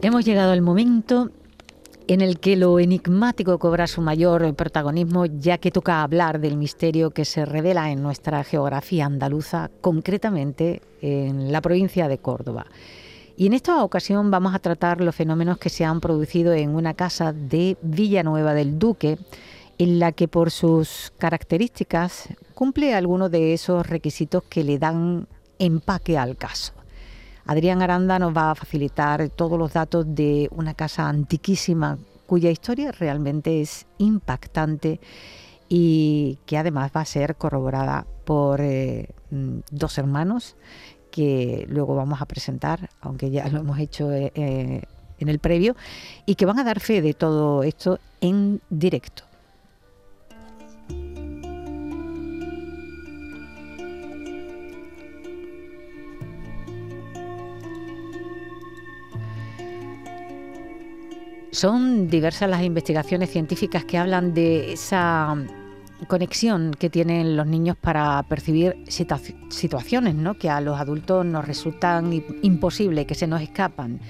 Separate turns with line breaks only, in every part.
Hemos llegado al momento en el que lo enigmático cobra su mayor protagonismo, ya que toca hablar del misterio que se revela en nuestra geografía andaluza, concretamente en la provincia de Córdoba. Y en esta ocasión vamos a tratar los fenómenos que se han producido en una casa de Villanueva del Duque, en la que por sus características cumple algunos de esos requisitos que le dan empaque al caso. Adrián Aranda nos va a facilitar todos los datos de una casa antiquísima cuya historia realmente es impactante y que además va a ser corroborada por dos hermanos que luego vamos a presentar, aunque ya lo hemos hecho en el previo, y que van a dar fe de todo esto en directo. Son diversas las investigaciones científicas que hablan de esa conexión que tienen los niños para percibir situaciones, ¿no?, que a los adultos nos resultan imposibles, que se nos escapan.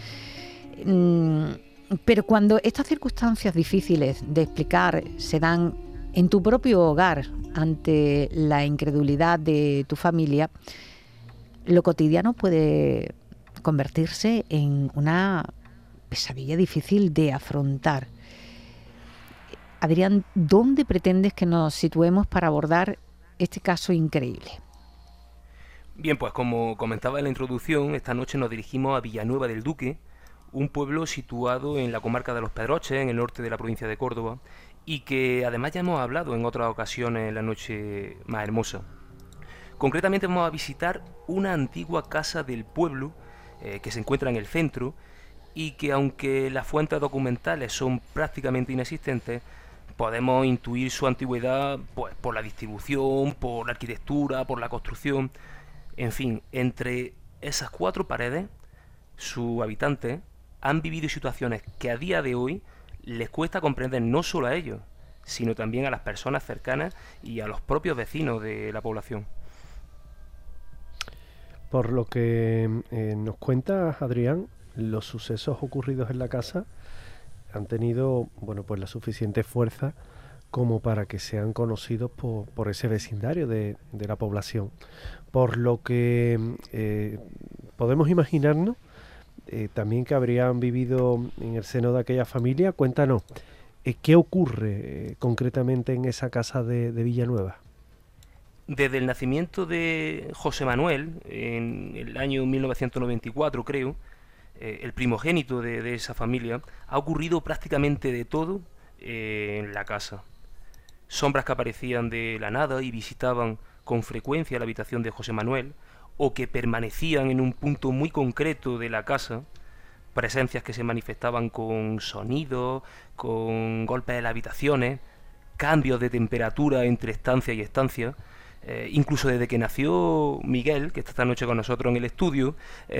Pero cuando estas circunstancias difíciles de explicar se dan en tu propio hogar ante la incredulidad de tu familia, lo cotidiano puede convertirse en una pesadilla difícil de afrontar. Adrián, ¿dónde pretendes que nos situemos para abordar este caso increíble?
Bien, pues como comentaba en la introducción, esta noche nos dirigimos a Villanueva del Duque, un pueblo situado en la comarca de Los Pedroches, en el norte de la provincia de Córdoba, y que además ya hemos hablado en otras ocasiones en la noche más hermosa. Concretamente vamos a visitar una antigua casa del pueblo que se encuentra en el centro, y que aunque las fuentes documentales son prácticamente inexistentes, podemos intuir su antigüedad pues, por la distribución, por la arquitectura, por la construcción. En fin, entre esas cuatro paredes, sus habitantes han vivido situaciones que a día de hoy les cuesta comprender no solo a ellos, sino también a las personas cercanas y a los propios vecinos de la población.
Por lo que nos cuenta Adrián, los sucesos ocurridos en la casa han tenido, bueno, pues la suficiente fuerza como para que sean conocidos por ese vecindario de la población. Por lo que podemos imaginarnos también que habrían vivido en el seno de aquella familia. Cuéntanos, ¿qué ocurre concretamente en esa casa de Villanueva?
Desde el nacimiento de José Manuel, en el año 1994 creo, el primogénito de esa familia, ha ocurrido prácticamente de todo en la casa. Sombras que aparecían de la nada y visitaban con frecuencia la habitación de José Manuel, o que permanecían en un punto muy concreto de la casa, presencias que se manifestaban con sonidos, con golpes de las habitaciones, cambios de temperatura entre estancia y estancia. Incluso desde que nació Miguel, que está esta noche con nosotros en el estudio,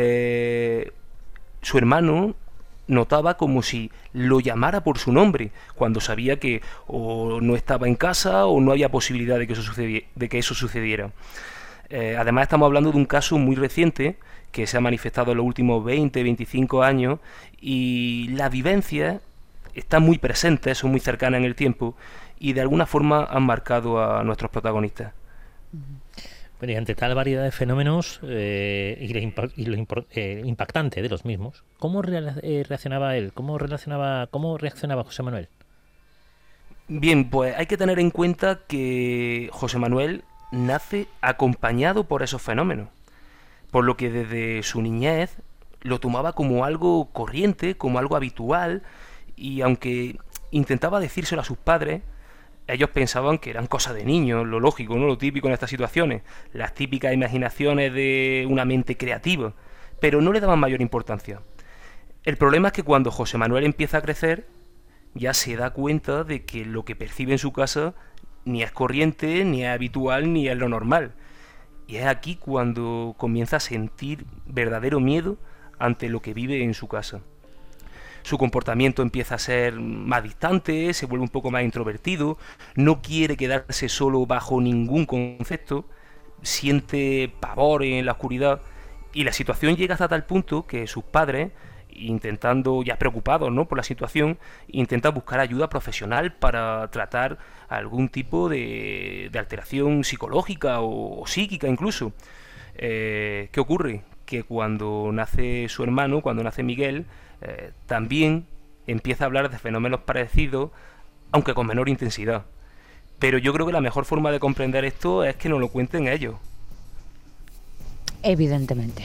su hermano notaba como si lo llamara por su nombre, cuando sabía que o no estaba en casa o no había posibilidad de que eso sucediera. Además estamos hablando de un caso muy reciente que se ha manifestado en los últimos 20-25 años, y las vivencias están muy presentes, son muy cercanas en el tiempo y de alguna forma han marcado a nuestros protagonistas.
Bueno, y ante tal variedad de fenómenos y lo impactante de los mismos, ¿cómo reaccionaba él? ¿Cómo reaccionaba José Manuel?
Bien, pues hay que tener en cuenta que José Manuel nace acompañado por esos fenómenos, por lo que desde su niñez lo tomaba como algo corriente, como algo habitual, y aunque intentaba decírselo a sus padres, ellos pensaban que eran cosas de niños, lo lógico, ¿no?, lo típico en estas situaciones, las típicas imaginaciones de una mente creativa, pero no le daban mayor importancia. El problema es que cuando José Manuel empieza a crecer, ya se da cuenta de que lo que percibe en su casa ni es corriente, ni es habitual, ni es lo normal. Y es aquí cuando comienza a sentir verdadero miedo ante lo que vive en su casa. Su comportamiento empieza a ser más distante, se vuelve un poco más introvertido, no quiere quedarse solo bajo ningún concepto, siente pavor en la oscuridad, y la situación llega hasta tal punto que sus padres intentando, ya preocupados, ¿no?, por la situación, intentan buscar ayuda profesional para tratar algún tipo de alteración psicológica o psíquica incluso. ¿Qué ocurre? Que cuando nace su hermano, cuando nace Miguel, también empieza a hablar de fenómenos parecidos, aunque con menor intensidad. Pero yo creo que la mejor forma de comprender esto es que nos lo cuenten ellos.
Evidentemente.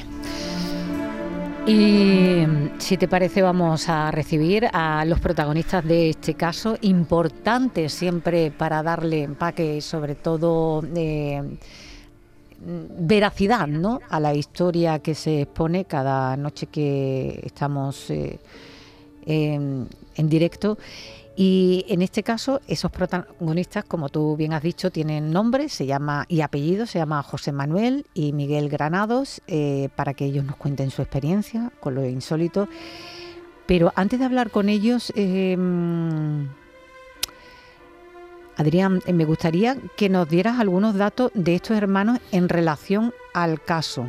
Y si te parece, vamos a recibir a los protagonistas de este caso, importante siempre para darle empaque y sobre todo veracidad, ¿no?, a la historia que se expone cada noche que estamos en directo. Y en este caso, esos protagonistas, como tú bien has dicho, tienen nombre, se llama y apellido, se llama José Manuel y Miguel Granados, para que ellos nos cuenten su experiencia con lo insólito. Pero antes de hablar con ellos, Adrián, me gustaría que nos dieras algunos datos de estos hermanos en relación al caso.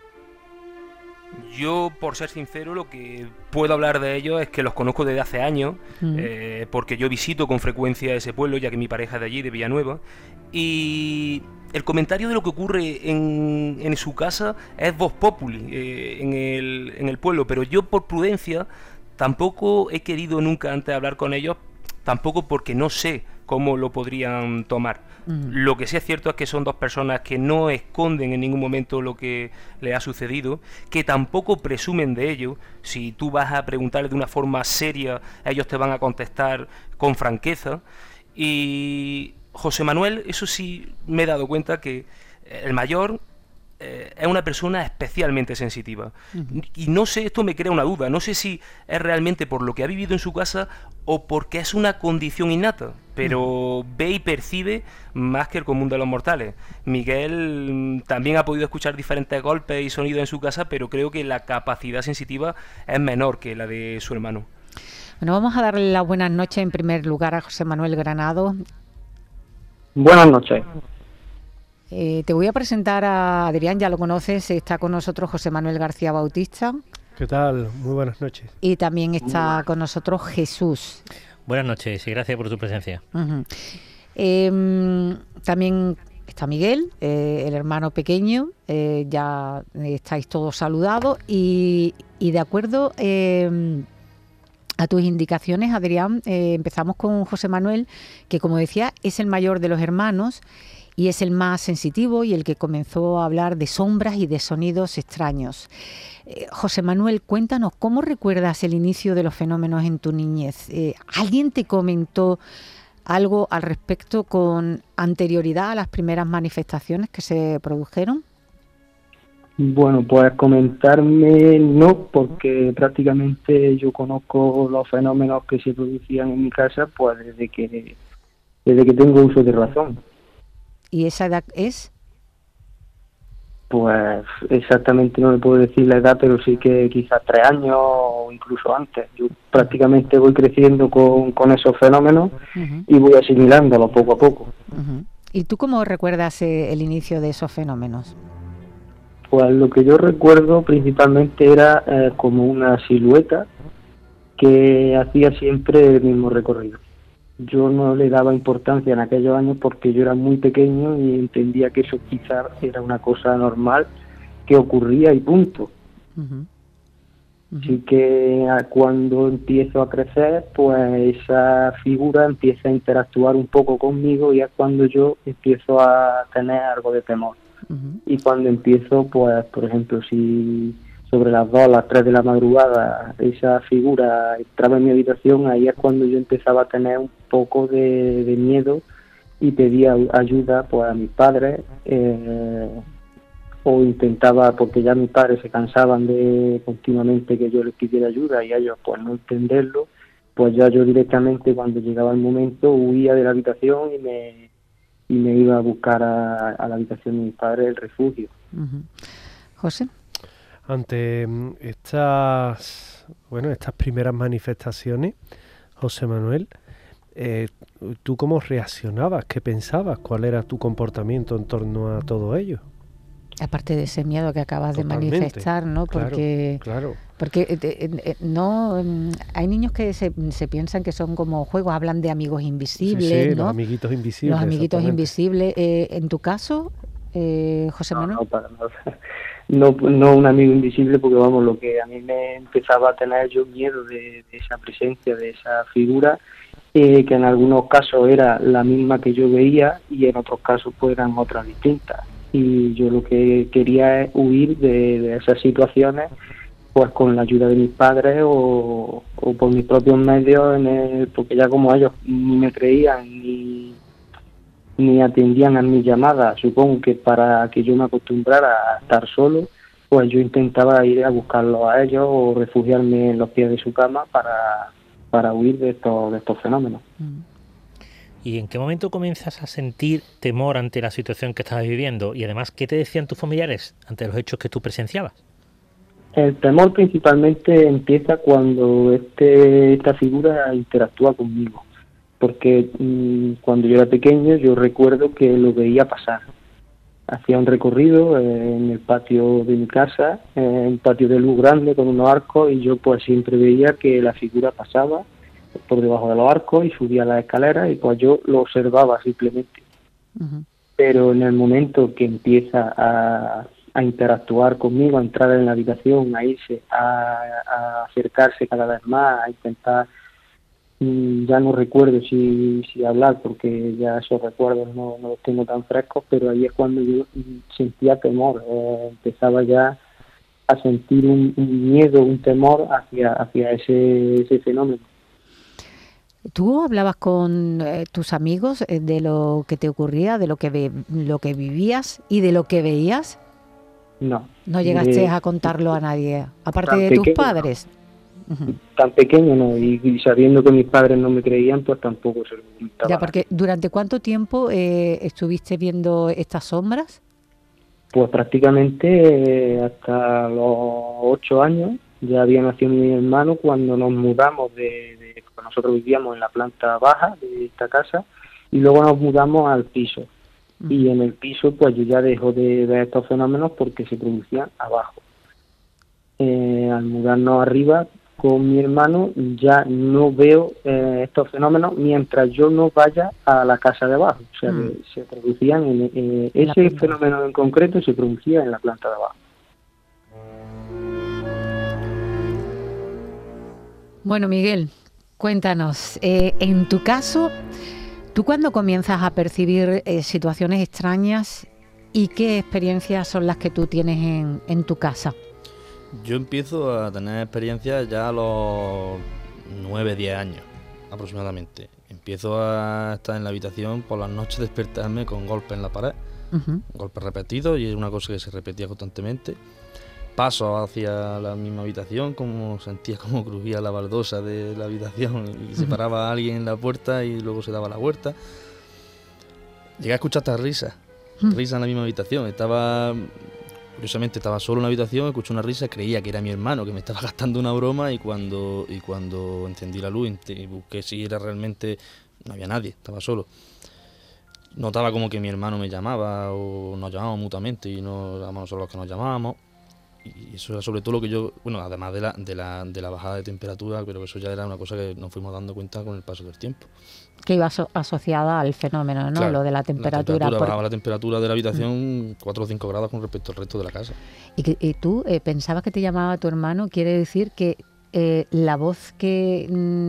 Yo, por ser sincero, lo que puedo hablar de ellos es que los conozco desde hace años, porque yo visito con frecuencia ese pueblo, ya que mi pareja es de allí, de Villanueva, y el comentario de lo que ocurre en su casa es vox populi en el pueblo, pero yo, por prudencia, tampoco he querido nunca antes hablar con ellos, tampoco porque no sé cómo lo podrían tomar. Lo que sí es cierto es que son dos personas que no esconden en ningún momento lo que le ha sucedido, que tampoco presumen de ello. Si tú vas a preguntarles de una forma seria, ellos te van a contestar con franqueza. Y José Manuel, eso sí me he dado cuenta que el mayor es una persona especialmente sensitiva. Y no sé, esto me crea una duda, no sé si es realmente por lo que ha vivido en su casa o porque es una condición innata, pero ve y percibe más que el común de los mortales. Miguel también ha podido escuchar diferentes golpes y sonidos en su casa, pero creo que la capacidad sensitiva es menor que la de su hermano.
Bueno, vamos a darle las buenas noches en primer lugar a José Manuel Granados.
Buenas noches.
Te voy a presentar a Adrián, ya lo conoces, está con nosotros José Manuel García Bautista.
¿Qué tal? Muy buenas noches.
Y también está con nosotros Jesús.
Buenas noches y gracias por tu presencia.
También está Miguel, el hermano pequeño, ya estáis todos saludados y de acuerdo a tus indicaciones, Adrián, empezamos con José Manuel, que como decía es el mayor de los hermanos y es el más sensitivo y el que comenzó a hablar de sombras y de sonidos extraños. José Manuel, cuéntanos, ¿cómo recuerdas el inicio de los fenómenos en tu niñez? ¿Alguien te comentó algo al respecto con anterioridad a las primeras manifestaciones que se produjeron?
Bueno, pues comentarme no, porque prácticamente yo conozco los fenómenos que se producían en mi casa pues desde que tengo uso de razón.
¿Y esa edad es?
Pues exactamente no le puedo decir la edad, pero sí que quizás 3 años o incluso antes. Yo prácticamente voy creciendo con esos fenómenos y voy asimilándolos poco a poco.
¿Y tú cómo recuerdas el inicio de esos fenómenos?
Pues lo que yo recuerdo principalmente era como una silueta que hacía siempre el mismo recorrido. Yo no le daba importancia en aquellos años porque yo era muy pequeño y entendía que eso quizás era una cosa normal que ocurría y punto. Así que cuando empiezo a crecer, pues esa figura empieza a interactuar un poco conmigo y es cuando yo empiezo a tener algo de temor. Y cuando empiezo, pues por ejemplo, si sobre las 2 a las 3 de la madrugada esa figura entraba en mi habitación, ahí es cuando yo empezaba a tener un poco de miedo y pedía ayuda pues a mis padres, o intentaba, porque ya mis padres se cansaban de continuamente que yo les pidiera ayuda y ellos pues no entenderlo, pues ya yo directamente cuando llegaba el momento huía de la habitación y me iba a buscar a la habitación de mis padres, el refugio.
José.
Ante estas primeras manifestaciones, José Manuel, ¿tú cómo reaccionabas? ¿Qué pensabas? ¿Cuál era tu comportamiento en torno a todo ello?
Aparte de ese miedo que acabas
Totalmente.
de manifestar, ¿no? Porque,
Claro.
porque no hay niños que se piensan que son como juegos, hablan de amigos invisibles,
Sí,
¿no?
los amiguitos invisibles.
Los amiguitos
exactamente.
invisibles. En tu caso, José Manuel.
No, para nada. No un amigo invisible, porque vamos, lo que a mí me empezaba a tener yo miedo de esa presencia, de esa figura, que en algunos casos era la misma que yo veía y en otros casos pues eran otras distintas. Y yo lo que quería es huir de esas situaciones, pues con la ayuda de mis padres o por mis propios medios, porque ya como ellos ni me creían ni atendían a mis llamadas, supongo que para que yo me acostumbrara a estar solo, pues yo intentaba ir a buscarlos a ellos o refugiarme en los pies de su cama para huir de estos fenómenos.
¿Y en qué momento comienzas a sentir temor ante la situación que estabas viviendo? Y además, ¿qué te decían tus familiares ante los hechos que tú presenciabas?
El temor principalmente empieza cuando esta figura interactúa conmigo, porque cuando yo era pequeño yo recuerdo que lo veía pasar. Hacía un recorrido en el patio de mi casa, un patio de luz grande con unos arcos, y yo pues siempre veía que la figura pasaba por debajo de los arcos y subía las escaleras, y pues yo lo observaba simplemente.
Uh-huh.
Pero en el momento que empieza a interactuar conmigo, a entrar en la habitación, a irse, a acercarse cada vez más, a intentar, ya no recuerdo si hablar, porque ya esos recuerdos no los tengo tan frescos, pero ahí es cuando yo sentía temor, empezaba ya a sentir un miedo, un temor hacia ese fenómeno.
¿Tú hablabas con tus amigos de lo que te ocurría, de lo que vivías y de lo que veías?
No.
¿No llegaste a contarlo a nadie, aparte de tus padres?
Uh-huh. Tan pequeño no, y sabiendo que mis padres no me creían, pues tampoco se lo comentaba.
Ya, porque ¿durante cuánto tiempo estuviste viendo estas sombras?
Pues prácticamente hasta los 8 años. Ya había nacido mi hermano cuando nos mudamos nosotros vivíamos en la planta baja de esta casa y luego nos mudamos al piso. Uh-huh. Y en el piso pues yo ya dejo de ver estos fenómenos porque se producían abajo. Al mudarnos arriba con mi hermano ya no veo estos fenómenos mientras yo no vaya a la casa de abajo. O sea, se producían ese fenómeno en concreto se producía en la planta de abajo.
Bueno, Miguel, cuéntanos, en tu caso, ¿tú cuándo comienzas a percibir situaciones extrañas y qué experiencias son las que tú tienes en tu casa?
Yo empiezo a tener experiencias ya a los 9, 10 años aproximadamente. Empiezo a estar en la habitación por las noches, despertarme con golpes en la pared, uh-huh. Golpes repetidos, y es una cosa que se repetía constantemente. Paso hacia la misma habitación, como sentía como crujía la baldosa de la habitación y se paraba alguien en la puerta y luego se daba la vuelta. Llegué a escuchar hasta risas en la misma habitación. Curiosamente estaba solo en la habitación, escuché una risa, creía que era mi hermano que me estaba gastando una broma, y cuando encendí la luz y busqué si era realmente, no había nadie, estaba solo. Notaba como que mi hermano me llamaba o nos llamábamos mutuamente y no éramos nosotros los que nos llamábamos. Y eso era sobre todo lo que yo, bueno, además de la bajada de temperatura, pero eso ya era una cosa que nos fuimos dando cuenta con el paso del tiempo.
Que iba asociada al fenómeno, ¿no? Claro, lo de la temperatura.
Bajaba la temperatura de la habitación 4 o 5 grados con respecto al resto de la casa.
¿Y tú pensabas que te llamaba tu hermano? ¿Quiere decir que la voz que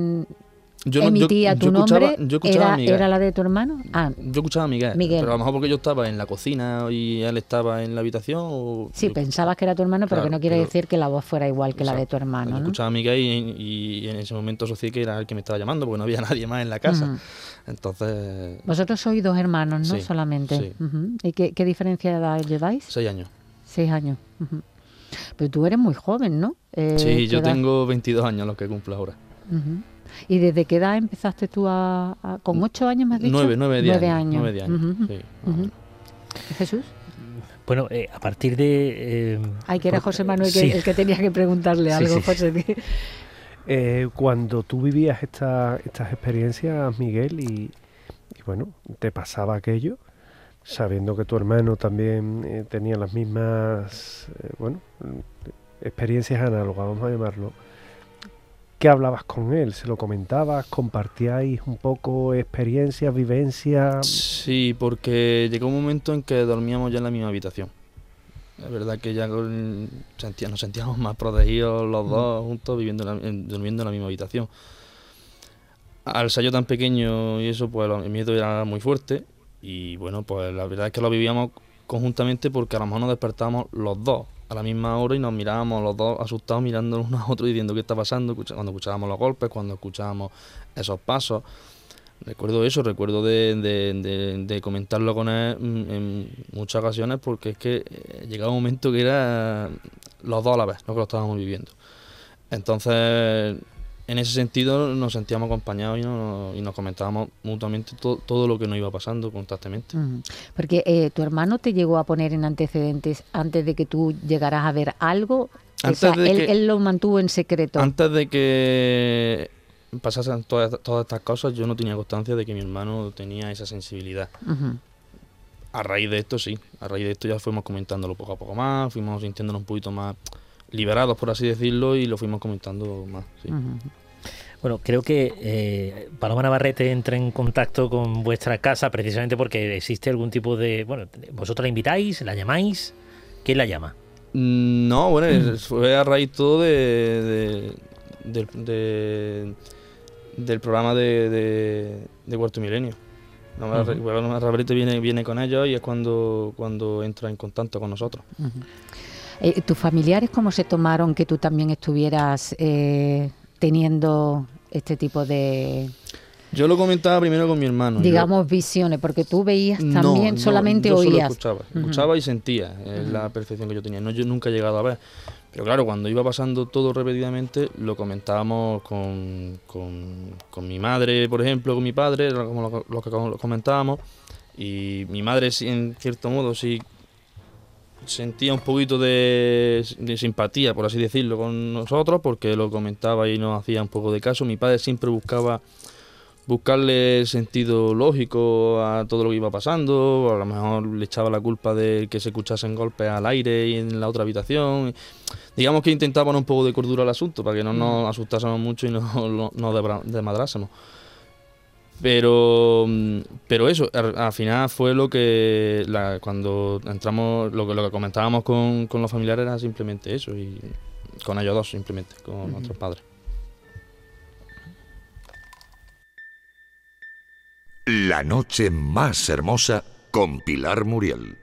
emitía tu nombre era la de tu hermano?
Yo escuchaba a Miguel, pero a lo mejor porque yo estaba en la cocina y él estaba en la habitación. Sí,
pensabas que era tu hermano, pero claro, que no quiere decir que la voz fuera igual que la de tu hermano, ¿no?
Escuchaba a Miguel y en ese momento asocié que era el que me estaba llamando, porque no había nadie más en la casa. Uh-huh. Entonces...
Vosotros sois 2 hermanos, ¿no? Sí, solamente. Sí. Uh-huh. ¿Y qué diferencia de edad lleváis?
6 años.
6 años. Uh-huh. Pero tú eres muy joven, ¿no?
Sí, yo tengo 22 años, los que cumplo ahora.
Uh-huh. ¿Y desde qué edad empezaste tú con 8 años, me has dicho?
9 años.
Uh-huh.
Sí.
Uh-huh. ¿Jesús?
Bueno, a partir de...
que era José Manuel el que tenía que preguntarle algo, sí. José.
Cuando tú vivías estas experiencias, Miguel, y bueno, te pasaba aquello, sabiendo que tu hermano también tenía las mismas, experiencias análogas, vamos a llamarlo, ¿qué hablabas con él? ¿Se lo comentabas? ¿Compartíais un poco experiencias, vivencias?
Sí, porque llegó un momento en que dormíamos ya en la misma habitación. Es verdad que ya nos sentíamos más protegidos los dos juntos, durmiendo en la misma habitación. Al ser yo tan pequeño y eso, pues el miedo era muy fuerte. Y bueno, pues la verdad es que lo vivíamos conjuntamente, porque a lo mejor nos despertábamos los dos a la misma hora y nos mirábamos los dos asustados, mirándonos uno a otro, diciendo qué está pasando, cuando escuchábamos los golpes, cuando escuchábamos esos pasos. Recuerdo eso, recuerdo de comentarlo con él en muchas ocasiones, porque es que llegaba un momento que era los dos a la vez lo que lo estábamos viviendo. Entonces, en ese sentido nos sentíamos acompañados y nos comentábamos mutuamente todo lo que nos iba pasando constantemente.
Porque tu hermano te llegó a poner en antecedentes antes de que tú llegaras a ver algo. Él lo mantuvo en secreto.
Antes de que pasasen todas estas cosas, yo no tenía constancia de que mi hermano tenía esa sensibilidad. A raíz de esto, sí. A raíz de esto ya fuimos comentándolo poco a poco más, fuimos sintiéndonos un poquito más liberados, por así decirlo, y lo fuimos comentando más. Sí.
Bueno, creo que Paloma Navarrete entra en contacto con vuestra casa precisamente porque existe algún tipo de... Bueno, ¿vosotros la invitáis? ¿La llamáis? ¿Quién la llama?
No, bueno, fue a raíz todo del programa de Cuarto Milenio. Paloma Navarrete viene con ellos y es cuando entra en contacto con nosotros.
¿Tus familiares cómo se tomaron que tú también estuvieras teniendo este tipo de...
Yo lo comentaba primero con mi hermano.
Digamos, visiones, porque tú veías también, solamente
yo
oías.
Solo escuchaba y sentía la percepción que yo tenía. Yo nunca he llegado a ver. Pero claro, cuando iba pasando todo repetidamente, lo comentábamos con mi madre, por ejemplo, con mi padre, como lo que comentábamos. Y mi madre, en cierto modo, sí sentía un poquito de simpatía, por así decirlo, con nosotros, porque lo comentaba y nos hacía un poco de caso. Mi padre siempre buscarle sentido lógico a todo lo que iba pasando, a lo mejor le echaba la culpa de que se escuchasen golpes al aire y en la otra habitación. Digamos que intentábamos un poco de cordura al asunto, para que no nos asustásemos mucho y no desmadrásemos. Pero eso, al final fue lo que cuando entramos, lo que comentábamos con los familiares era simplemente eso, y con ellos dos simplemente, con nuestros padres.
La noche más hermosa con Pilar Muriel.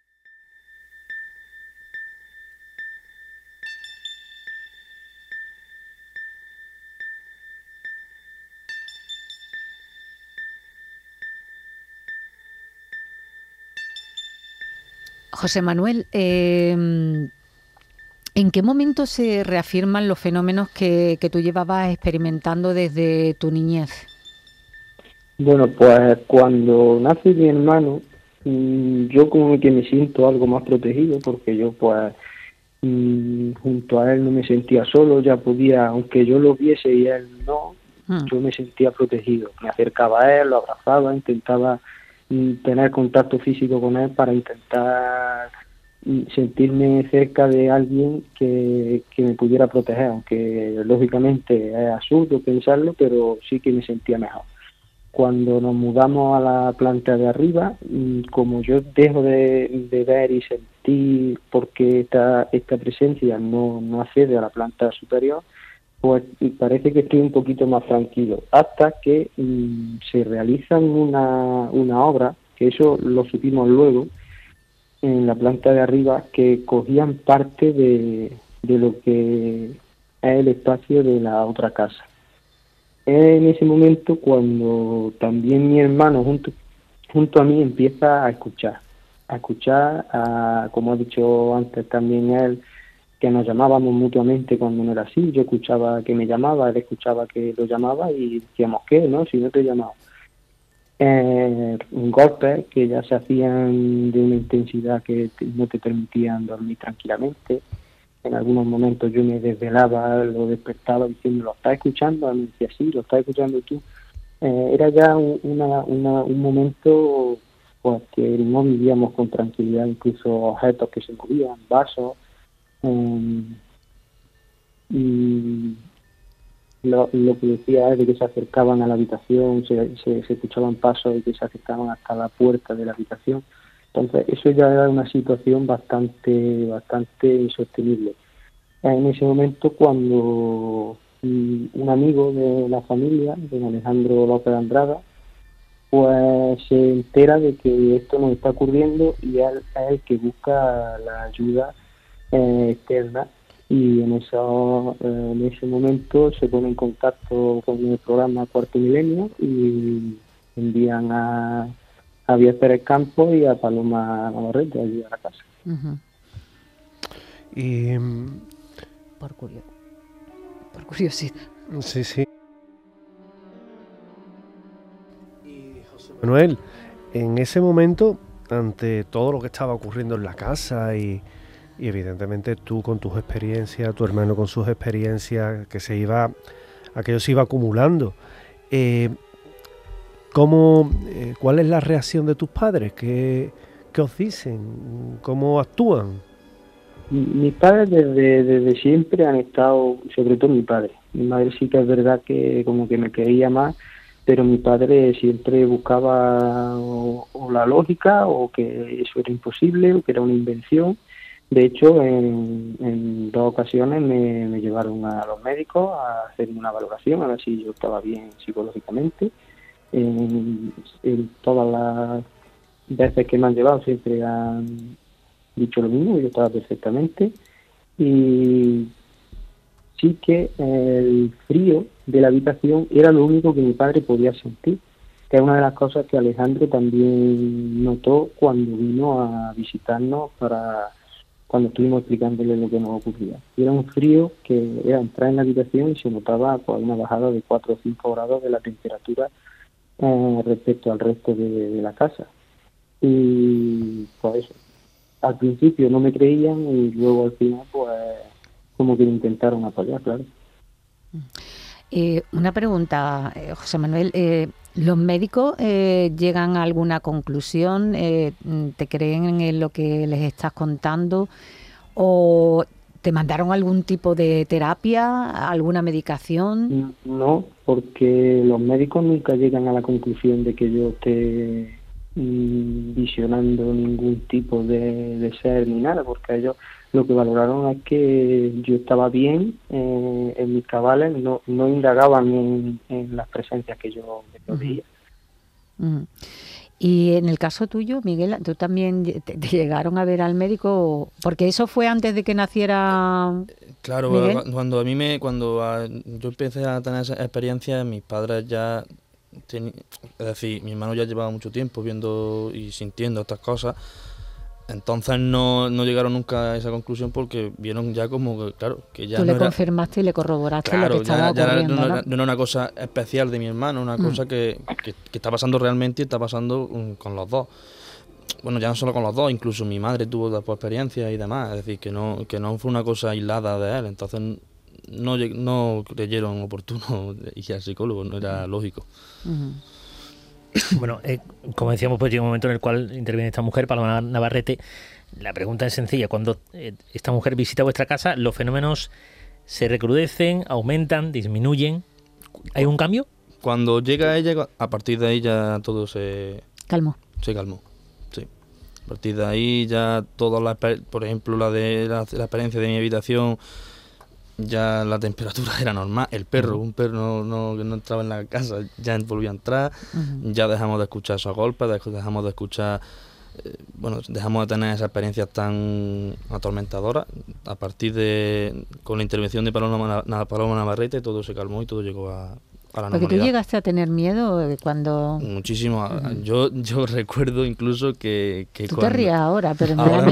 José Manuel, ¿en qué momento se reafirman los fenómenos que tú llevabas experimentando desde tu niñez?
Bueno, pues cuando nace mi hermano, yo como que me siento algo más protegido, porque yo pues junto a él no me sentía solo, ya podía, aunque yo lo viese y él no, yo me sentía protegido. Me acercaba a él, lo abrazaba, intentaba tener contacto físico con él para intentar sentirme cerca de alguien que me pudiera proteger, aunque lógicamente es absurdo pensarlo, pero sí que me sentía mejor. Cuando nos mudamos a la planta de arriba, como yo dejo de ver y sentir porque esta presencia no accede a la planta superior, pues parece que estoy un poquito más tranquilo, hasta que se realizan una obra, que eso lo supimos luego, en la planta de arriba, que cogían parte de lo que es el espacio de la otra casa. En ese momento cuando también mi hermano junto a mí empieza a escuchar, como ha dicho antes también él, que nos llamábamos mutuamente cuando no era así. Yo escuchaba que me llamaba, él escuchaba que lo llamaba y decíamos, ¿qué? ¿No? Si no te llamaba. Golpes que ya se hacían de una intensidad que no te permitían dormir tranquilamente. En algunos momentos yo me desvelaba, lo despertaba diciendo, ¿lo estás escuchando? A mí me decía, sí, lo estás escuchando tú. Era ya un momento pues que no vivíamos con tranquilidad, incluso objetos que se movían, vasos, y lo que decía es de que se acercaban a la habitación, se escuchaban pasos y que se acercaban hasta la puerta de la habitación. Entonces eso ya era una situación bastante insostenible. En ese momento, cuando un amigo de la familia, don Alejandro López Andrada, pues se entera de que esto nos está ocurriendo, y él es el que busca la ayuda externa, y en ese momento se pone en contacto con el programa Cuarto Milenio y envían a Javier Pérez Campos y a Paloma Navarrete allí a la casa.
Uh-huh.
Y
por curiosidad.
Sí. Y José Manuel, en ese momento, ante todo lo que estaba ocurriendo en la casa y evidentemente tú con tus experiencias, tu hermano con sus experiencias, aquello se iba acumulando, ¿cuál es la reacción de tus padres? ¿Qué os dicen? ¿Cómo actúan?
Mis padres desde siempre han estado, sobre todo mi padre. Mi madre sí que es verdad que como que me quería más, pero mi padre siempre buscaba o la lógica, o que eso era imposible, o que era una invención. De hecho, en 2 ocasiones me llevaron a los médicos a hacerme una valoración, a ver si yo estaba bien psicológicamente. En todas las veces que me han llevado siempre han dicho lo mismo, yo estaba perfectamente. Y sí que el frío de la habitación era lo único que mi padre podía sentir, que es una de las cosas que Alejandro también notó cuando vino a visitarnos cuando estuvimos explicándole lo que nos ocurría. Y era un frío que era entrar en la habitación y se notaba pues, una bajada de 4 o 5 grados de la temperatura respecto al resto de la casa. Y pues eso, al principio no me creían, y luego al final pues como que me intentaron apoyar, claro.
Una pregunta, José Manuel, ¿los médicos llegan a alguna conclusión? ¿Te creen en lo que les estás contando? ¿O te mandaron algún tipo de terapia, alguna medicación?
No, porque los médicos nunca llegan a la conclusión de que yo esté visionando ningún tipo de ser ni nada, porque ellos lo que valoraron es que yo estaba bien en mis cabales, no indagaban en las presencias que yo veía.
Uh-huh. Y en el caso tuyo, Miguel, ¿tú también te llegaron a ver al médico? Porque eso fue antes de que naciera.
Claro, Miguel. Cuando yo empecé a tener esa experiencia, mis padres ya es decir, mi hermano ya llevaba mucho tiempo viendo y sintiendo estas cosas. Entonces no llegaron nunca a esa conclusión, porque vieron ya como que, claro, que ya
tú
no
le confirmaste y le corroboraste lo que estaba ocurriendo,
no era una cosa especial de mi hermano, una cosa que está pasando realmente, y está pasando con los dos. Bueno, ya no solo con los dos, incluso mi madre tuvo después experiencias y demás, es decir, que no fue una cosa aislada de él. Entonces no creyeron oportuno ir al psicólogo, no era lógico.
Uh-huh.
Bueno, como decíamos, pues llega un momento en el cual interviene esta mujer, Paloma Navarrete. La pregunta es sencilla: cuando esta mujer visita vuestra casa, ¿los fenómenos se recrudecen, aumentan, disminuyen? ¿Hay un cambio?
Cuando llega ella, a partir de ahí ya todo se
calmó.
Se calmó, sí. A partir de ahí ya por ejemplo, la experiencia de mi habitación, ya la temperatura era normal. Un perro que no entraba en la casa ya volvía a entrar. Uh-huh. Ya dejamos de escuchar esos golpes, dejamos de escuchar, dejamos de tener esas experiencias tan atormentadoras. A partir con la intervención de Paloma Navarrete, todo se calmó y todo llegó a la normalidad.
Porque tú llegaste a tener miedo cuando...
Muchísimo. Uh-huh. Yo recuerdo incluso que
tú te rías ahora, pero ahora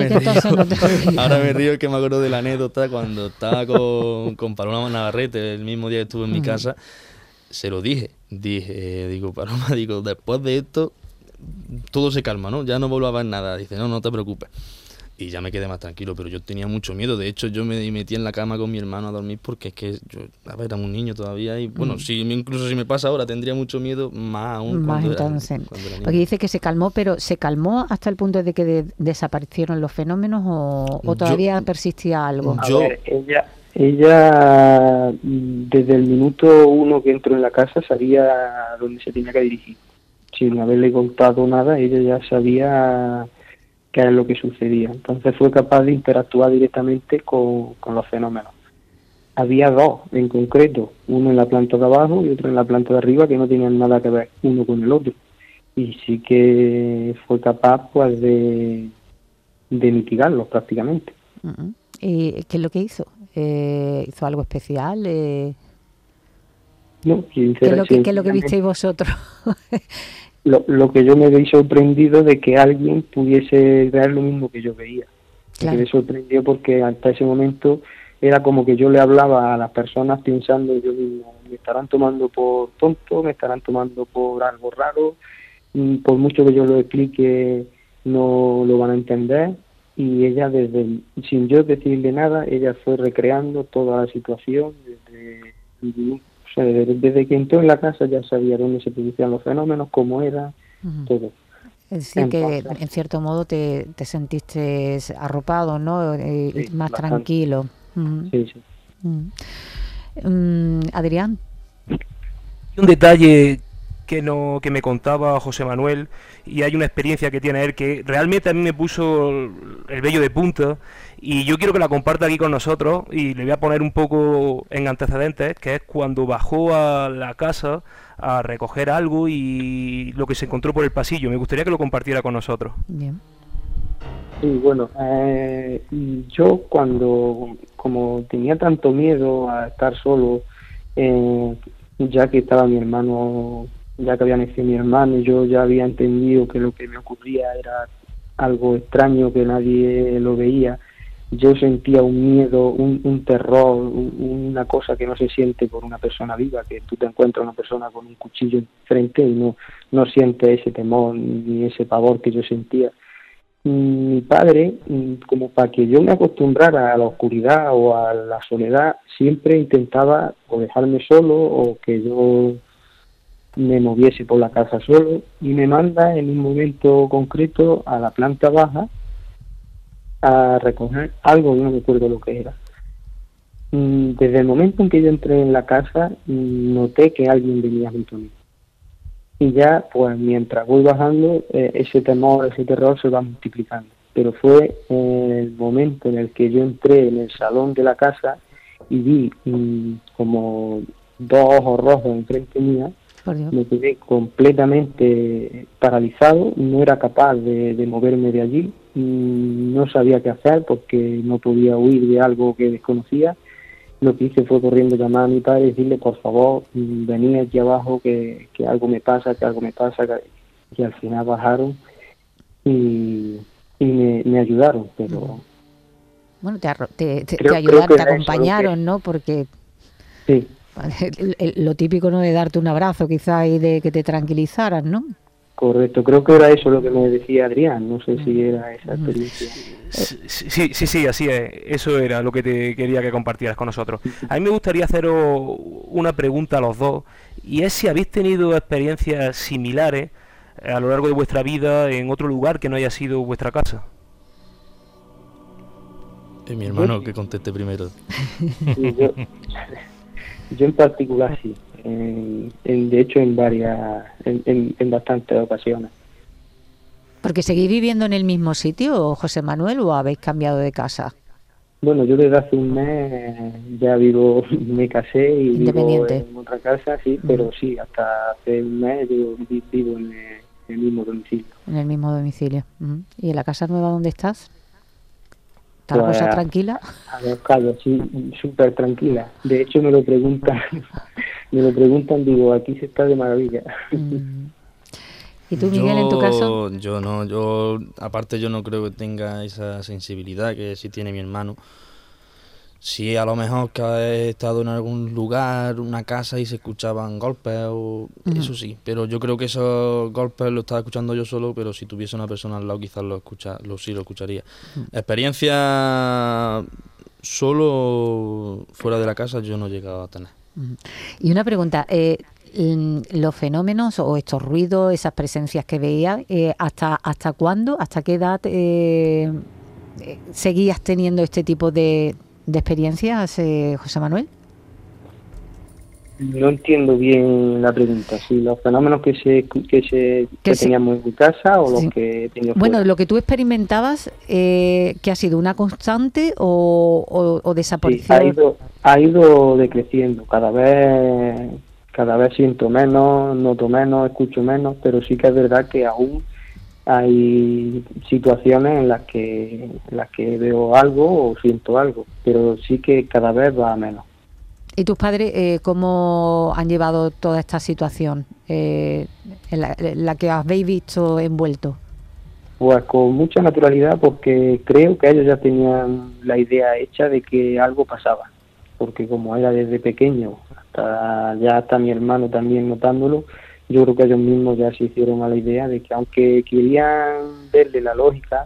me río, que me acuerdo de la anécdota cuando estaba con Paloma Navarrete, el mismo día que estuve en mi casa. Se lo dije, Paloma, después de esto todo se calma, ¿no? Ya no vuelvo a ver nada. Dice, no te preocupes. y ya me quedé más tranquilo, pero yo tenía mucho miedo. De hecho, yo me metí en la cama con mi hermano a dormir porque es que yo, a ver, era un niño todavía y bueno, incluso si me pasa ahora tendría mucho miedo, más aún
Más
cuando
entonces.
era niño.
Porque dice que se calmó, pero ¿se calmó hasta el punto de que desaparecieron los fenómenos o todavía persistía algo?
A ver, ella desde el minuto 1 que entró en la casa sabía dónde se tenía que dirigir. Sin haberle contado nada, ella ya sabía qué es lo que sucedía. Entonces fue capaz de interactuar directamente con los fenómenos. Había dos en concreto, uno en la planta de abajo y otro en la planta de arriba, que no tenían nada que ver uno con el otro. Y sí que fue capaz pues de mitigarlos prácticamente.
¿Y qué es lo que hizo? ¿Hizo algo especial?
No,
¿Qué es lo que visteis vosotros?
Lo que yo me vi sorprendido de que alguien pudiese ver lo mismo que yo veía.
Claro.
Me sorprendió porque hasta ese momento era como que yo le hablaba a las personas pensando yo mismo, me estarán tomando por tonto, me estarán tomando por algo raro, por mucho que yo lo explique no lo van a entender, y ella sin yo decirle nada, ella fue recreando toda la situación desde que entró en la casa ya sabía dónde se producían los fenómenos, cómo era, todo.
Es decir, que en cierto modo te sentiste arropado, ¿no?
Sí,
más
bastante.
Tranquilo.
Sí.
Adrián.
Un detalle que me contaba José Manuel, y hay una experiencia que tiene él que realmente a mí me puso el vello de punta, y yo quiero que la comparta aquí con nosotros, y le voy a poner un poco en antecedentes, que es cuando bajó a la casa a recoger algo y lo que se encontró por el pasillo. Me gustaría que lo compartiera con nosotros.
Bien.
Sí, bueno, yo como tenía tanto miedo a estar solo, ya que estaba mi hermano, ya que había nacido mi hermano, y yo ya había entendido que lo que me ocurría era algo extraño, que nadie lo veía. Yo sentía un miedo, un terror, una cosa que no se siente por una persona viva, que tú te encuentras una persona con un cuchillo enfrente y no sientes ese temor ni ese pavor que yo sentía. Mi padre, como para que yo me acostumbrara a la oscuridad o a la soledad, siempre intentaba o dejarme solo o que yo me moviese por la casa solo, y me manda en un momento concreto a la planta baja a recoger algo, no me acuerdo lo que era. Desde el momento en que yo entré en la casa, noté que alguien venía junto a mí. Y ya, pues mientras voy bajando, ese temor, ese terror se va multiplicando. Pero fue el momento en el que yo entré en el salón de la casa y vi como dos ojos rojos enfrente mía. Me quedé completamente paralizado, no era capaz de moverme de allí, no sabía qué hacer porque no podía huir de algo que desconocía. Lo que hice fue corriendo llamar a mi padre y decirle, por favor, vení aquí abajo, que algo me pasa, y al final bajaron y me ayudaron, pero...
Bueno, te ayudaron, te acompañaron, ¿no? Porque...
Sí.
Lo típico, ¿no?, de darte un abrazo quizá y de que te tranquilizaras, ¿no?
Correcto, creo que era eso lo que me decía Adrián, no sé si era esa experiencia.
Sí, así es, eso era lo que te quería que compartieras con nosotros. A mí me gustaría haceros una pregunta a los dos, y es si habéis tenido experiencias similares a lo largo de vuestra vida en otro lugar que no haya sido vuestra casa.
Mi hermano que conteste primero.
Sí, yo en particular sí, de hecho en bastantes ocasiones.
¿Porque seguís viviendo en el mismo sitio, José Manuel, o habéis cambiado de casa?
Bueno, yo desde hace un mes ya me casé y vivo en otra casa, sí, pero sí, hasta hace un mes yo vivo en el mismo domicilio.
En el mismo domicilio. ¿Y en la casa nueva dónde estás? ¿Está la cosa tranquila?
A los callos, sí, súper tranquila. De hecho me lo preguntan, digo, aquí se está de maravilla.
¿Y tú, Miguel, en tu caso?
Aparte yo no creo que tenga esa sensibilidad que sí tiene mi hermano. Sí, a lo mejor que he estado en algún lugar, una casa y se escuchaban golpes, eso sí, pero yo creo que esos golpes los estaba escuchando yo solo, pero si tuviese una persona al lado quizás sí lo escucharía. Experiencia solo fuera de la casa yo no he llegado a tener.
Y una pregunta, los fenómenos o estos ruidos, esas presencias que veías, ¿hasta cuándo, hasta qué edad seguías teniendo este tipo de experiencias, José Manuel?
No entiendo bien la pregunta. Si los fenómenos que teníamos en mi casa o los que teníamos.
Bueno, lo que tú experimentabas, ¿que ha sido una constante o desaparición?
Sí, ha ido decreciendo. Cada vez siento menos, noto menos, escucho menos, pero sí que es verdad que aún hay situaciones en las que veo algo o siento algo, pero sí que cada vez va a menos.
¿Y tus padres cómo han llevado toda esta situación en la que habéis visto envuelto?
Pues con mucha naturalidad, porque creo que ellos ya tenían la idea hecha de que algo pasaba, porque como era desde pequeño, hasta mi hermano también notándolo, yo creo que ellos mismos ya se hicieron a la idea de que aunque querían verle la lógica,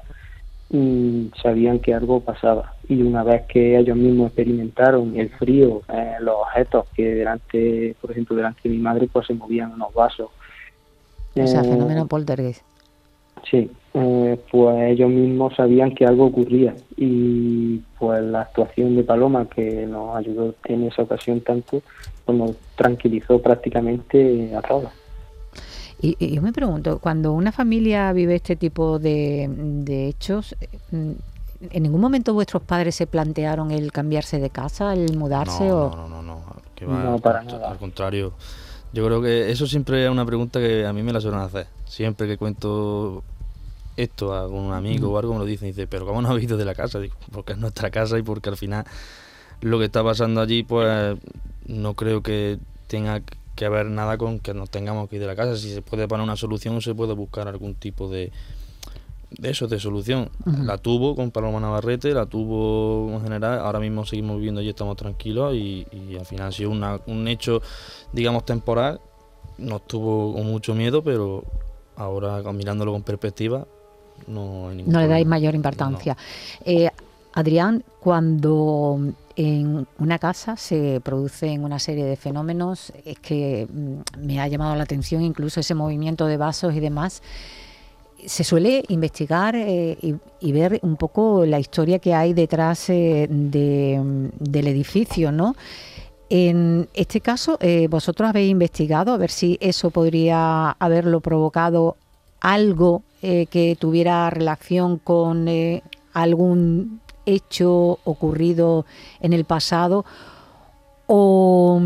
sabían que algo pasaba. Y una vez que ellos mismos experimentaron el frío, los objetos que por ejemplo delante de mi madre, pues se movían unos vasos.
O sea, fenómeno poltergeist.
Sí, pues ellos mismos sabían que algo ocurría, y pues la actuación de Paloma, que nos ayudó en esa ocasión tanto, pues nos tranquilizó prácticamente a todos.
Y yo me pregunto, cuando una familia vive este tipo de hechos, ¿en ningún momento vuestros padres se plantearon el cambiarse de casa, el mudarse?
No, que va,
no, para nada.
Al contrario. Yo creo que eso siempre es una pregunta que a mí me la suelen hacer. Siempre que cuento esto a un amigo o algo me lo dicen, dice, pero ¿cómo no habéis ido de la casa? Digo, porque es nuestra casa y porque al final lo que está pasando allí, pues no creo que tenga que haber nada con que nos tengamos que ir de la casa. Si se puede poner una solución, se puede buscar algún tipo de solución. La tuvo con Paloma Navarrete, la tuvo en general. Ahora mismo seguimos viviendo allí, estamos tranquilos y al final ha sido un hecho, digamos, temporal. Nos tuvo con mucho miedo, pero ahora mirándolo con perspectiva no hay ningún problema.
Le dais mayor importancia. No. Adrián, cuando en una casa se producen una serie de fenómenos, es que me ha llamado la atención incluso ese movimiento de vasos y demás. Se suele investigar y ver un poco la historia que hay detrás del edificio, ¿no? En este caso, vosotros habéis investigado a ver si eso podría haberlo provocado algo que tuviera relación con algún hecho ocurrido en el pasado, o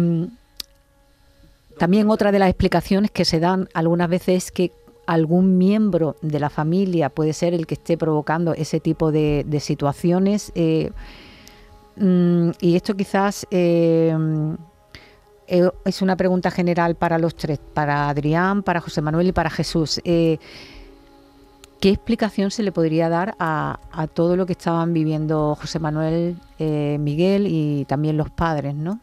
también otra de las explicaciones que se dan algunas veces es que algún miembro de la familia puede ser el que esté provocando ese tipo de situaciones, y esto quizás es una pregunta general para los tres, para Adrián, para José Manuel y para Jesús. ¿Qué explicación se le podría dar a todo lo que estaban viviendo José Manuel, Miguel y también los padres, ¿no?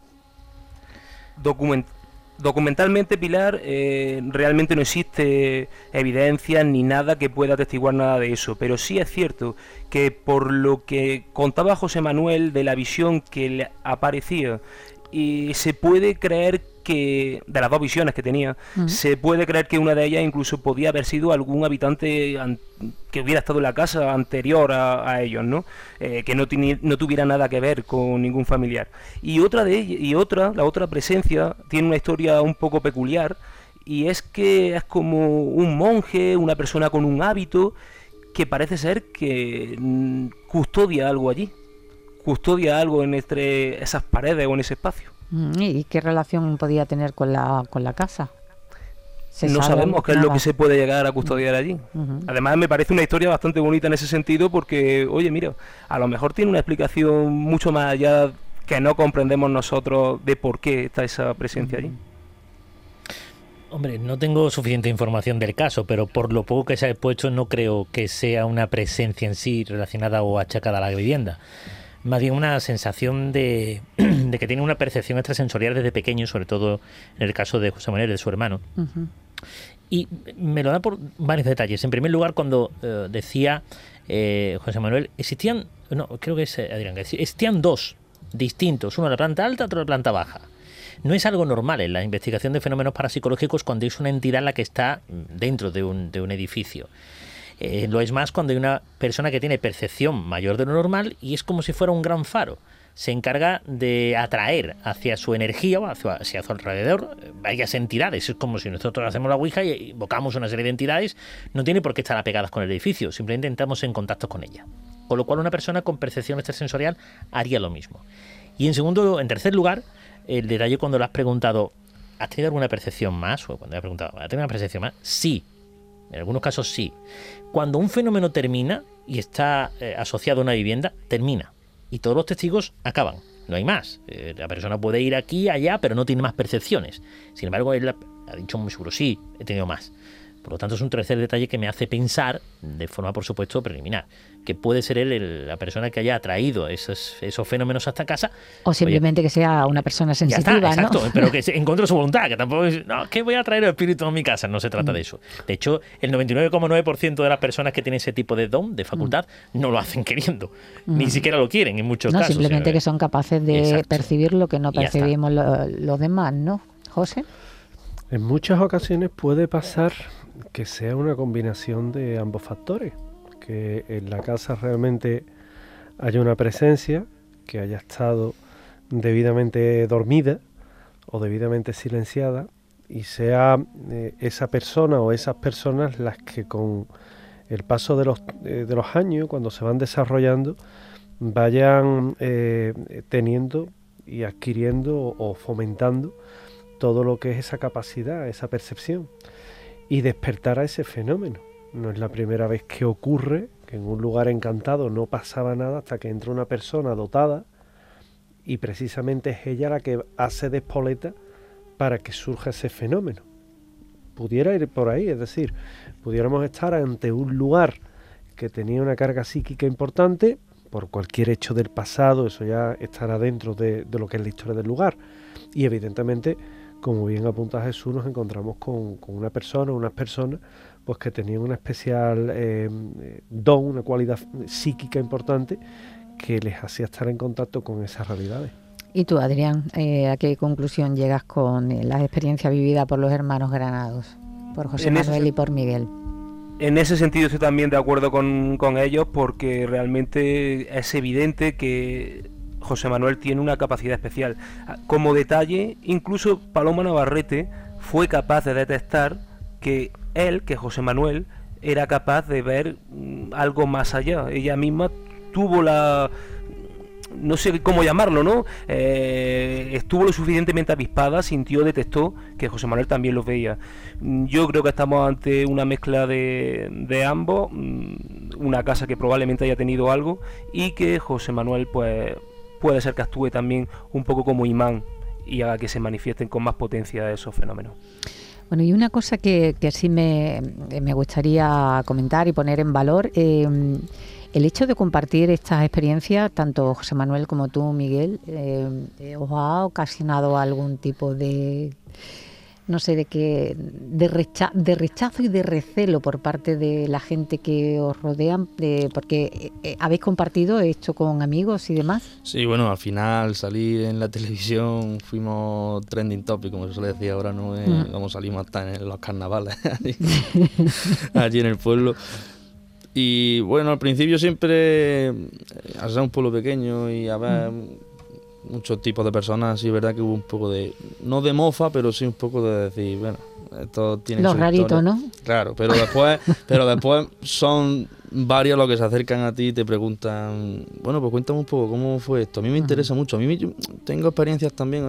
Documentalmente, Pilar, realmente no existe evidencia ni nada que pueda atestiguar nada de eso, pero sí es cierto que por lo que contaba José Manuel de la visión que le aparecía, y se puede creer que, de las dos visiones que tenía, se puede creer que una de ellas incluso podía haber sido algún habitante que hubiera estado en la casa anterior a ellos, ¿no? Que no tuviera nada que ver con ningún familiar. Y la otra presencia tiene una historia un poco peculiar, y es que es como un monje, una persona con un hábito, que parece ser que custodia algo allí. Custodia algo entre esas paredes o en ese espacio.
¿Y qué relación podía tener con la casa?
No sabemos qué es lo que se puede llegar a custodiar allí. Además, me parece una historia bastante bonita en ese sentido, porque, oye, mira, a lo mejor tiene una explicación mucho más allá que no comprendemos nosotros de por qué está esa presencia allí.
Hombre, no tengo suficiente información del caso, pero por lo poco que se ha expuesto no creo que sea una presencia en sí relacionada o achacada a la vivienda. más bien una sensación de que tiene una percepción extrasensorial desde pequeño, sobre todo en el caso de José Manuel, de su hermano. Y me lo da por varios detalles. En primer lugar, cuando decía José Manuel, existían dos distintos, uno de la planta alta, otro de la planta baja. No es algo normal en la investigación de fenómenos parapsicológicos cuando es una entidad la que está dentro de un edificio. Lo es más cuando hay una persona que tiene percepción mayor de lo normal y es como si fuera un gran faro. Se encarga de atraer hacia su energía o hacia su alrededor varias entidades. Es como si nosotros hacemos la ouija y invocamos una serie de entidades. No tiene por qué estar apegadas con el edificio, simplemente entramos en contacto con ella. Con lo cual una persona con percepción extrasensorial haría lo mismo. Y en tercer lugar, el detalle cuando le has preguntado, ¿has tenido alguna percepción más? O cuando le has preguntado, ¿has tenido una percepción más? Sí. En algunos casos sí. Cuando un fenómeno termina y está asociado a una vivienda, termina. Y todos los testigos acaban. No hay más. La persona puede ir aquí, allá, pero no tiene más percepciones. Sin embargo, él ha dicho muy seguro, sí, he tenido más. Por lo tanto, es un tercer detalle que me hace pensar, de forma, por supuesto, preliminar, que puede ser él la persona que haya atraído esos fenómenos hasta casa.
O simplemente que sea una persona sensitiva,
ya está, exacto,
¿no?
Pero que encontró su voluntad, que tampoco es, no, que voy a traer el espíritu a mi casa, no se trata de eso. De hecho, el 99,9% de las personas que tienen ese tipo de don, de facultad, no lo hacen queriendo. Ni siquiera lo quieren en muchos casos.
Simplemente que son capaces de percibir lo que no percibimos los demás, ¿no, José?
En muchas ocasiones puede pasar que sea una combinación de ambos factores, que en la casa realmente haya una presencia que haya estado debidamente dormida o debidamente silenciada y sea esa persona o esas personas las que con el paso de los años, cuando se van desarrollando, vayan teniendo y adquiriendo o fomentando todo lo que es esa capacidad, esa percepción y despertar a ese fenómeno. No es la primera vez que ocurre que en un lugar encantado no pasaba nada hasta que entra una persona dotada y precisamente es ella la que hace de espoleta para que surja ese fenómeno. Pudiera ir por ahí, es decir, pudiéramos estar ante un lugar que tenía una carga psíquica importante por cualquier hecho del pasado, eso ya estará dentro de lo que es la historia del lugar. Y evidentemente, como bien apunta Jesús, nos encontramos con una persona, unas personas pues que tenían una especial don, una cualidad psíquica importante que les hacía estar en contacto con esas realidades.
¿Y tú, Adrián, a qué conclusión llegas con la experiencia vivida por los hermanos Granados, por José Manuel y por Miguel?
En ese sentido estoy también de acuerdo con ellos, porque realmente es evidente que José Manuel tiene una capacidad especial. Como detalle, incluso Paloma Navarrete fue capaz de detectar que José Manuel, era capaz de ver algo más allá. Ella misma tuvo no sé cómo llamarlo, ¿no? Estuvo lo suficientemente avispada, detectó que José Manuel también los veía. Yo creo que estamos ante una mezcla de ambos, una casa que probablemente haya tenido algo y que José Manuel pues puede ser que actúe también un poco como imán y haga que se manifiesten con más potencia esos fenómenos.
Bueno, y una cosa que sí me gustaría comentar y poner en valor, el hecho de compartir estas experiencias, tanto José Manuel como tú, Miguel, ¿os ha ocasionado algún tipo de, no sé, de rechazo y de recelo por parte de la gente que os rodean? Porque habéis compartido esto con amigos y demás.
Sí, bueno, al final salir en la televisión fuimos trending topic, como se suele decir ahora, ¿no? Como salimos hasta en los carnavales allí en el pueblo. Y bueno, al principio siempre, al ser un pueblo pequeño y a ver muchos tipos de personas, sí, verdad que hubo un poco de, no de mofa, pero sí un poco de decir, bueno, esto tiene
los raritos, ¿no?
Claro, pero después son varios los que se acercan a ti y te preguntan, bueno, pues cuéntame un poco cómo fue esto. A mí me interesa mucho, yo tengo experiencias también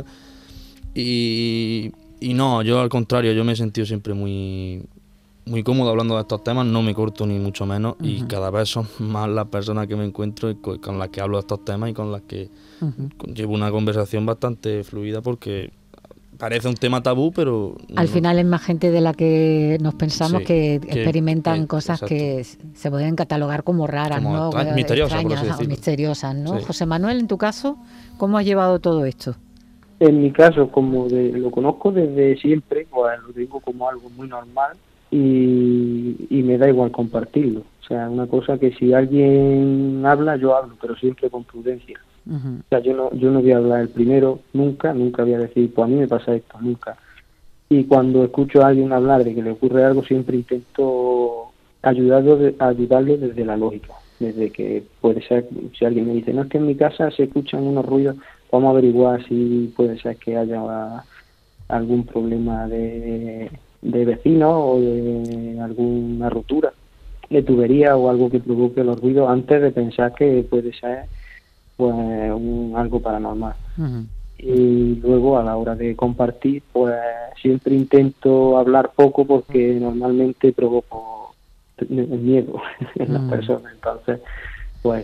y no, yo al contrario, yo me he sentido siempre muy cómodo hablando de estos temas, no me corto ni mucho menos y cada vez son más las personas que me encuentro y con las que hablo de estos temas y con las que llevo una conversación bastante fluida porque parece un tema tabú, pero...
Al final es más gente de la que nos pensamos,
Sí,
que experimentan cosas
exacto,
que se pueden catalogar como raras,
como
¿no?
misteriosas, por así
Extrañas o
decirlo.
misteriosas, ¿no?
Sí.
José Manuel, en tu caso, ¿cómo has llevado todo esto?
En mi caso, como lo conozco desde siempre, pues lo digo como algo muy normal y me da igual compartirlo. O sea, una cosa que si alguien habla, yo hablo, pero siempre con prudencia.
Uh-huh.
O sea, yo no voy a hablar el primero, nunca voy a decir, pues a mí me pasa esto, nunca. Y cuando escucho a alguien hablar de que le ocurre algo, siempre intento ayudarlo desde la lógica. Desde que puede ser, si alguien me dice, no, es que en mi casa se escuchan unos ruidos, vamos a averiguar si puede ser que haya algún problema de vecinos o de alguna rotura de tubería o algo que provoque los ruidos, antes de pensar que puede ser pues algo paranormal.
Uh-huh.
Y luego a la hora de compartir, pues siempre intento hablar poco, porque normalmente provoco el miedo en las personas. Entonces, pues...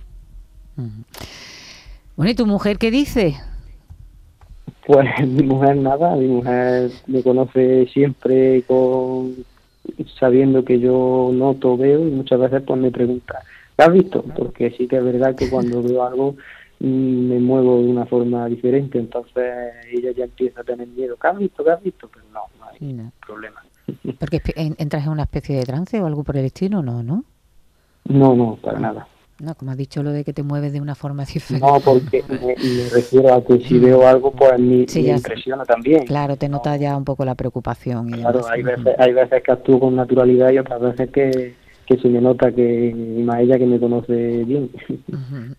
Bueno, ¿y tu mujer qué dice?
Pues mi mujer nada, mi mujer me conoce siempre sabiendo que yo noto, veo, y muchas veces pues me pregunta, ¿qué has visto? Porque sí que es verdad que cuando veo algo me muevo de una forma diferente, entonces ella ya empieza a tener miedo. ¿Qué has visto? ¿Qué has visto? Pero no hay problema.
Porque entras en una especie de trance o algo por el estilo, ¿no?
No, para nada.
No, como has dicho, lo de que te mueves de una forma diferente.
No, porque me refiero a que si veo algo, pues me impresiona también.
Claro, te nota ya un poco la preocupación. Y
claro,
demás.
hay veces que actúo con naturalidad y otras veces que se me nota que más ella que me conoce bien.
Uh-huh.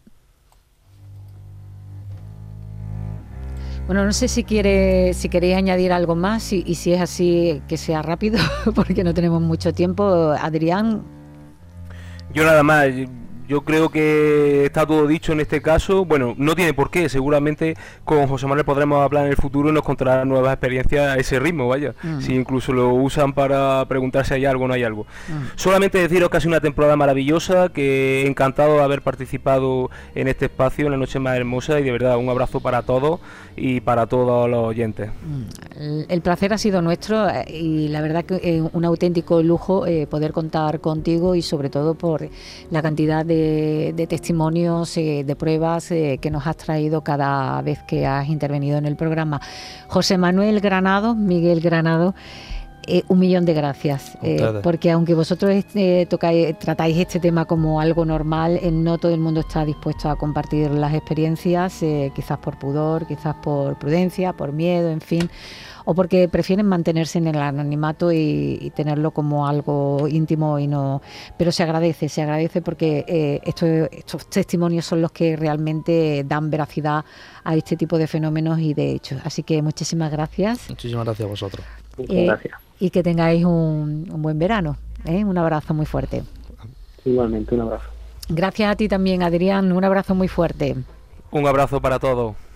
Bueno, no sé si queréis añadir algo más y si es así, que sea rápido, porque no tenemos mucho tiempo. Adrián.
Yo nada más. Yo creo que está todo dicho en este caso. Bueno, no tiene por qué. Seguramente con José Manuel podremos hablar en el futuro y nos contará nuevas experiencias a ese ritmo, vaya. Si incluso lo usan para preguntar si hay algo o no hay algo. Solamente deciros que ha sido una temporada maravillosa, que encantado de haber participado en este espacio, en la noche más hermosa, y de verdad un abrazo para todos y para todos los oyentes.
El placer ha sido nuestro y la verdad que un auténtico lujo poder contar contigo, y sobre todo por la cantidad de testimonios, de pruebas que nos has traído cada vez que has intervenido en el programa. José Manuel Granado, Miguel Granado, 1.000.000 de gracias, porque aunque vosotros tratáis este tema como algo normal, no todo el mundo está dispuesto a compartir las experiencias, quizás por pudor, quizás por prudencia, por miedo, en fin, o porque prefieren mantenerse en el anonimato y tenerlo como algo íntimo y no. Pero se agradece porque estos testimonios son los que realmente dan veracidad a este tipo de fenómenos y de hechos. Así que muchísimas gracias.
Muchísimas gracias a vosotros.
Muchas gracias.
Y que tengáis un buen verano. Un abrazo muy fuerte.
Igualmente, un abrazo.
Gracias a ti también, Adrián. Un abrazo muy fuerte.
Un abrazo para todos.